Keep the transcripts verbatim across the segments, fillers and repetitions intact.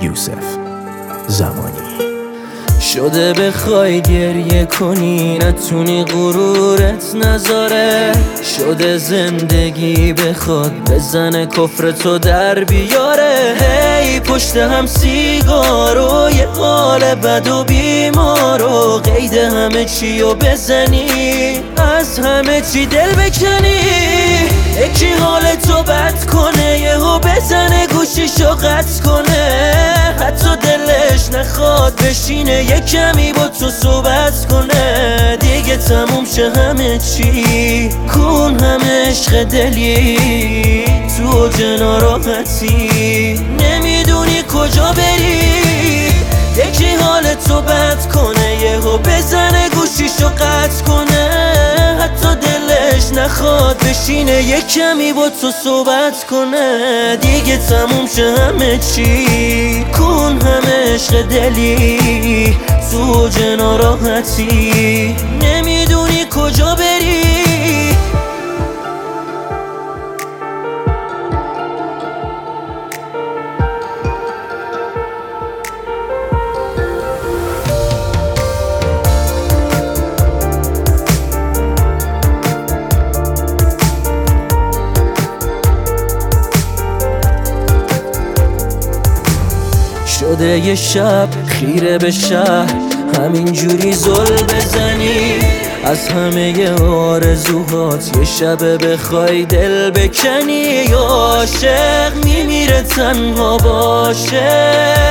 یوسف زمانی. شده بخوای گریه کنی نتونی غرورت نذاره، شده زندگی بخواد بزنه کفر تو در بیاره. هی پشت هم سیگار و یه حال بد و بیمار و قید همه چی و بزنی، از همه چی دل بکنی. یکی حال تو بد کنه یهو بزنه گوشیشو قطع کنه، حتی دلش نخواد بشینه یه کمی با تو صحبت کنه. دیگه تموم شه همه چی، کن همه عشق دلی، تو جنا راحتی نمیدونی کجا بری. یکی حال تو بد کنه یهو بزنه گوشیشو قطع کنه، حتی دلش نخواد بشینه یه کمی با تو صحبت کنه. دیگه تموم شه همه چی، کن همه عشق دلی، تو جنا راحتی نمیدونی کجا بری. شده یه شب خیره به شهر همینجوری زل بزنی، از همه ی آرزوهات یه شب بخوای دل بکنی. یا عاشق میمیره تنها باشه،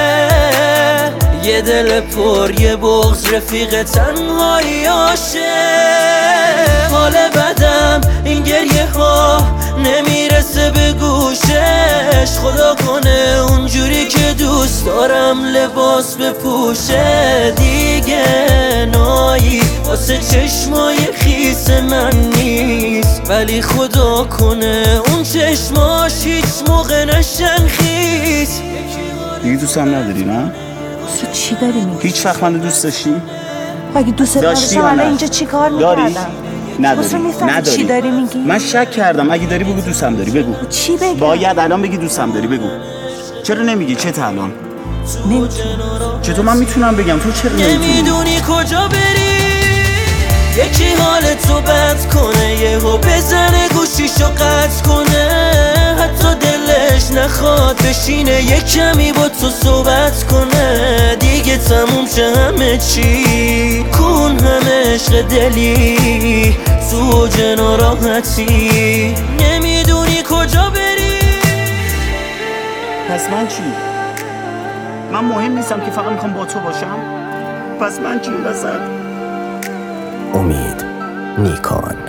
یه دل پر یه بغض رفیق تنهایی آشه. حال بدم این گریه ها نمیرسه به گوشش، خدا کنه اونجوری که دوست دارم لباس بپوشه. دیگه نایی واسه چشمای خیس من نیست، ولی خدا کنه اون چشماش هیچ موقع نشن خیس. دیگه دوست هم نداری نه؟ تو چی داری میگی؟ هیچ وقت من دوست داشتی؟ اگه دوست داشتی الان اینجا چی کار میکردم؟ نداری؟ نداری؟ چی داری میگی؟ من شک کردم، اگه داری بگو دوستم داری، بگو. چی بگم؟ باید الان بگی دوستم داری، بگو. چرا نمیگی؟ چه تا الان؟ نمیتونم. چطور من میتونم بگم؟ تو چرا نمیتونی؟ نمیدونی کجا بری. یکی حال تو بد کنه یهو بزنه گوشیشو قطع کنه، حتی دلش نخواد بشینه یه کمی با تو صحبت کنه. دیگه تموم شه همه چی، کن همه عشق دلی، تو جنا راحتی نمیدونی کجا بری. پس من چی؟ من مهم نیستم که فقط میخوام با تو باشم؟ پس من چی این وسط؟ امید نیکان.